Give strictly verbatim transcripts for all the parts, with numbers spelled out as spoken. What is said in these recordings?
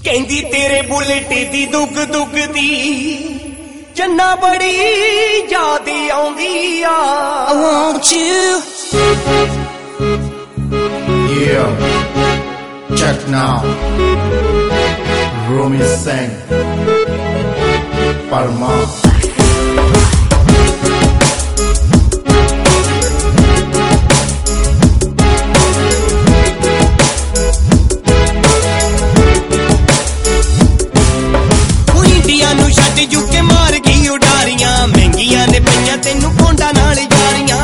ਕਹਿੰਦੀ ਤੇਰੇ ਬੁਲਟ ਦੀ ਦੁੱਗ ਦੁੱਗ ਦੀ ਚੰਨਾ ਬੜੀ ਯਾਦ ਆਉਂਦੀ ਆ। I want you. Yeah, check now. Rumi Singh, Parma. UK ਮਾਰ ਗਈ ਉਡਾਰੀਆਂ ਮਹਿੰਗੀਆਂ ਨੇ ਪਈਆਂ ਤੈਨੂੰ ਪੌਂਡਾ ਨਾਲ ਯਾਰੀਆਂ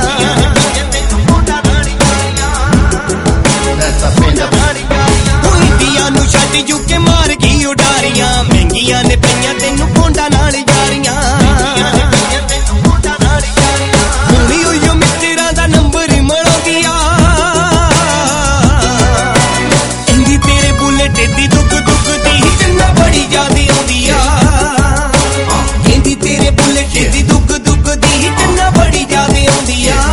ਇੰਡੀਆ ਨੂੰ ਛੱਡ ਯੂਕੇ ਮਾਰ ਗਈ ਉਡਾਰੀਆਂ ਮਹਿੰਗੀਆਂ ਨੇ ਪਈਆਂ ਤੈਨੂੰ ਪੌਂਡਾ ਨਾਲ ਯਾਰੀਆਂ ਹੁਣੀ ਉਈਓ ਮਿੱਤਰਾਂ ਦਾ ਨੰਬਰ ਮਿਲਾਉਂਦੀ ਆ। ਕਹਿੰਦੀ ਤੇਰੇ ਬੁਲਟ ਦੀ ਦੁੱਗ ਦੁੱਗ ਦੀ ਚੰਨਾ ਬੜੀ ਯਾਦ ਆਉਂਦੀ ਆ। ਤੇਰੇ ਬੁਲਟ ਦੀ ਦੁੱਗ ਦੁੱਗ ਦੀ ਚੰਨਾ ਬੜੀ ਯਾਦ ਆਉਂਦੀ ਆ।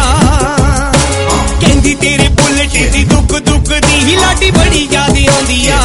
ਕਹਿੰਦੀ ਤੇਰੇ ਬੁਲਟ ਦੀ ਦੁੱਗ ਦੁੱਗ ਦੀ ਲਾਡੀ ਬੜੀ ਯਾਦ ਆਉਂਦੀ ਆ।